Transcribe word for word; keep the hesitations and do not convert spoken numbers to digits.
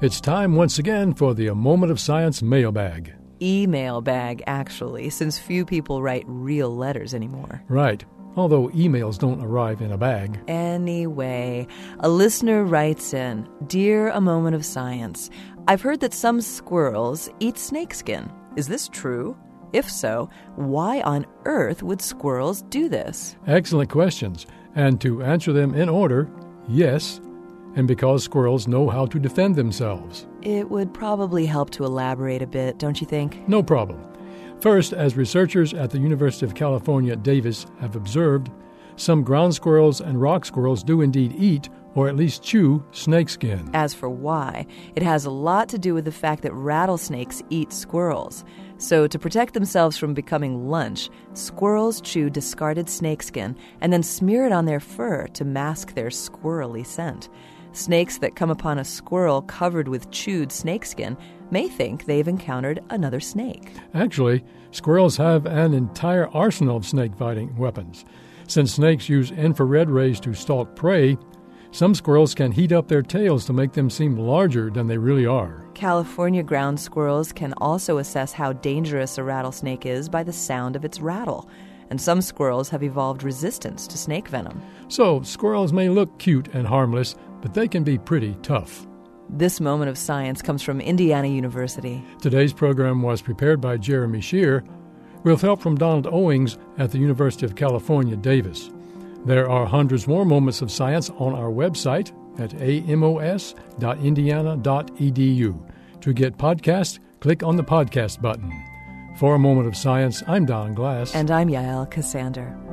It's time once again for the A Moment of Science mailbag. Email bag, actually, since few people write real letters anymore. Right, although emails don't arrive in a bag. Anyway, a listener writes in, Dear A Moment of Science, I've heard that some squirrels eat snakeskin. Is this true? If so, why on earth would squirrels do this? Excellent questions. And to answer them in order, yes, and because squirrels know how to defend themselves. It would probably help to elaborate a bit, don't you think? No problem. First, as researchers at the University of California, Davis have observed, some ground squirrels and rock squirrels do indeed eat, or at least chew, snakeskin. As for why, it has a lot to do with the fact that rattlesnakes eat squirrels. So to protect themselves from becoming lunch, squirrels chew discarded snakeskin and then smear it on their fur to mask their squirrely scent. Snakes that come upon a squirrel covered with chewed snakeskin may think they've encountered another snake. Actually, squirrels have an entire arsenal of snake-fighting weapons. Since snakes use infrared rays to stalk prey, some squirrels can heat up their tails to make them seem larger than they really are. California ground squirrels can also assess how dangerous a rattlesnake is by the sound of its rattle. And some squirrels have evolved resistance to snake venom. So, squirrels may look cute and harmless, but they can be pretty tough. This Moment of Science comes from Indiana University. Today's program was prepared by Jeremy Shear, with help from Donald Owings at the University of California, Davis. There are hundreds more moments of science on our website at amos dot indiana dot e d u. To get podcasts, click on the podcast button. For A Moment of Science, I'm Don Glass. And I'm Yael Cassander.